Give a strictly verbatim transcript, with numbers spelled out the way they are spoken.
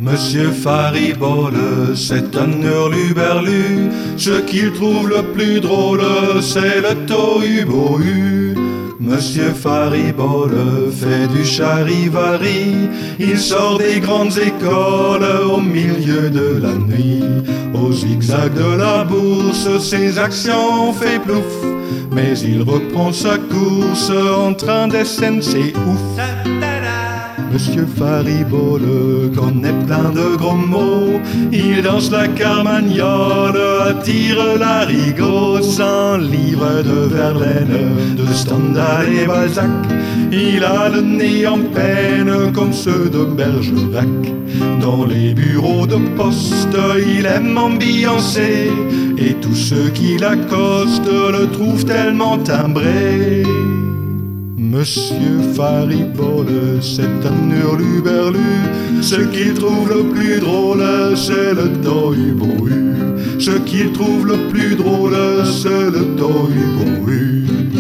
Monsieur Faribole, c'est un hurluberlu. Ce qu'il trouve le plus drôle, c'est le tohu-bohu. Monsieur Faribole fait du charivari. Il sort des grandes écoles au milieu de la nuit. Au zigzag de la bourse, ses actions fait plouf. Mais il reprend sa course en train d'S N C ouf. Monsieur Faribole connaît plein de gros mots. Il danse la carmagnole, attire l'arigot. Sans livre de Verlaine, de Stendhal et Balzac. Il a le nez en peine comme ceux de Bergerac. Dans les bureaux de poste, il aime ambiancer. Et tous ceux qui l'accostent le trouvent tellement timbré. Monsieur Faribole, c'est un hurluberlu. Ce qu'il trouve le plus drôle, c'est le tohu-bohu. Ce qu'il trouve le plus drôle, c'est le tohu-bohu.